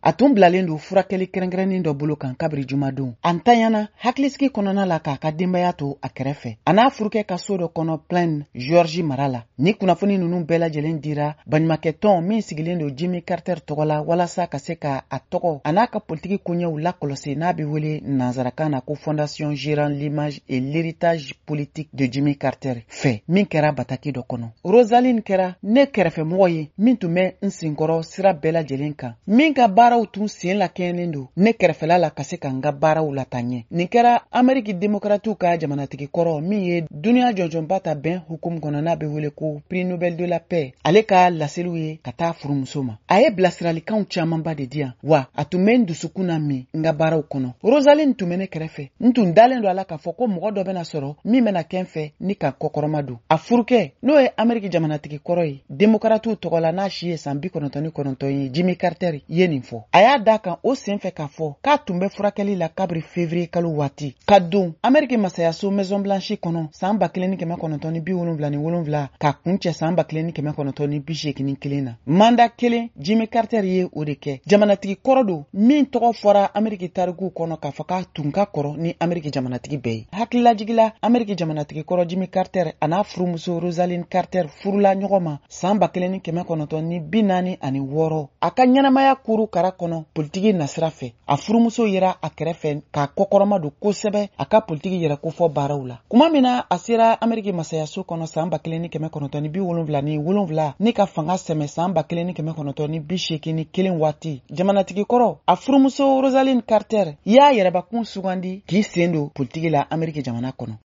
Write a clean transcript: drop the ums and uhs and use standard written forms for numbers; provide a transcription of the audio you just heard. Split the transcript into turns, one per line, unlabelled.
a tun bilalen don furakɛli kɛrɛnkɛrɛnnin dɔ bolo kan kabiri jumadon. A ntanyana hakilisigi kɔnɔna la k'a ka denbaya to a kɛrɛfɛ. A n'a furukɛ ka so dɔ kɔnɔ Plaine George mara la. Ni kunnafoni ninnu bɛɛ lajɛlen dira baɲumankɛ tɔn min sigilen don Jimmy Carter tɔgɔ la walasa ka se ka a tɔgɔ a n'a ka politiki koɲɛw lakɔlɔsi n'a bɛ wele nanzarakan na ko Fondation gérant l'image et l'héritage politique de Jimmy Carter fɛ min kɛra bataki dɔ kɔnɔ. Rosaline kɛra ne kɛrɛfɛmɔgɔ ye min tun bɛ n senkɔrɔ sira bɛɛ lajɛlen kan. Min ka baaraw tun sen lakɛɲɛlen don ne kɛrɛfɛla la ka se ka n ka baaraw lataa ɲɛ. Nin kɛra Amérique démocratique ka jamanatigi kɔrɔ min ye duniya jɔnjɔnba ta bɛn hukumu kɔnɔ n'a bɛ wele ko Prix Nobel de la Paix. Ale ka laseliw ye ka taa furumuso ma. A ye bilasiralikanw camanba de di yan wa a tun bɛ n dusukun na min n ka baaraw kɔnɔ. Rosaline tun bɛ ne kɛrɛfɛ. N tun dalen don a la k'a fɔ ko mɔgɔ dɔ bɛna sɔrɔ min bɛna kɛ n fɛ ni ka kɔkɔrɔma don. A furukɛ n'o ye Amérique jamanatigi kɔrɔ ye démocratique tɔgɔ la n'a si ye san 99 ye Jimmy Carter ye nin fɔ. A y'a da kan o sen fɛ k'a fɔ k'a tun bɛ furakɛli la kabiri février kalo waati ka don Amérique masayaso Maison Blanche kɔnɔ san 1977 ka kuncɛ san 1981 na. Mandat kelen Jimmy Carter ye o de kɛ. Jamanatigi kɔrɔ don min tɔgɔ fɔra Amérique tarikuw kɔnɔ k'a fɔ k'a tun ka kɔrɔ ni Amérique jamanatigi bɛɛ ye. Hakililajigila Amérique jamanatigi kɔrɔ Jimmy Carter a n'a furumuso Rosaline Carter furula ɲɔgɔn ma san 1946. A ka ɲɛnamaya kuru kara kɔnɔ politiki nasira fɛ. A furumuso yera a kɛrɛfɛ k'a kɔkɔrɔma don kosɛbɛ a ka politiki yɛrɛ kofɔ baaraw la. Kuma min na a sera Amérique masayaso kɔnɔ san 1977 ni ka fanga sɛmɛ san 1981 waati. Jamanatigi kɔrɔ a furumuso Rosaline Carter y'a yɛrɛbakun sugandi k'i sen don politiki la Amérique jamana kɔnɔ.